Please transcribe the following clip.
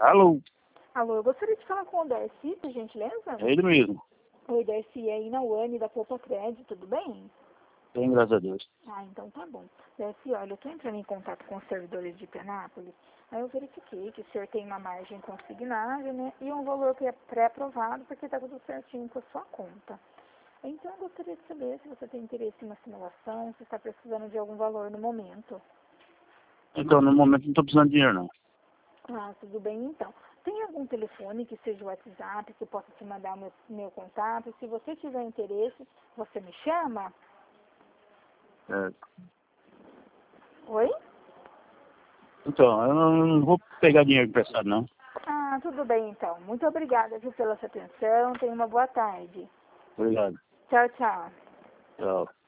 Alô? Alô, eu gostaria de falar com o Darcy, por gentileza? É ele mesmo. Oi, Darcy, é Ina Wani da Poupa Crédito, tudo bem? Bem, graças a Deus. Ah, então tá bom. Darcy, olha, eu tô entrando em contato com os servidores de Penápolis, aí eu verifiquei que o senhor tem uma margem consignada, né, e um valor que é pré-aprovado, porque tá tudo certinho com a sua conta. Então eu gostaria de saber se você tem interesse em uma simulação, se está precisando de algum valor no momento. Então, no momento não tô precisando de dinheiro, não. Ah, tudo bem então. Tem algum telefone que seja o WhatsApp, que eu possa te mandar o meu contato? Se você tiver interesse, você me chama? É. Oi? Então, eu não vou pegar dinheiro emprestado, não. Ah, tudo bem então. Muito obrigada, viu, pela sua atenção. Tenha uma boa tarde. Obrigado. Tchau, tchau. Tchau.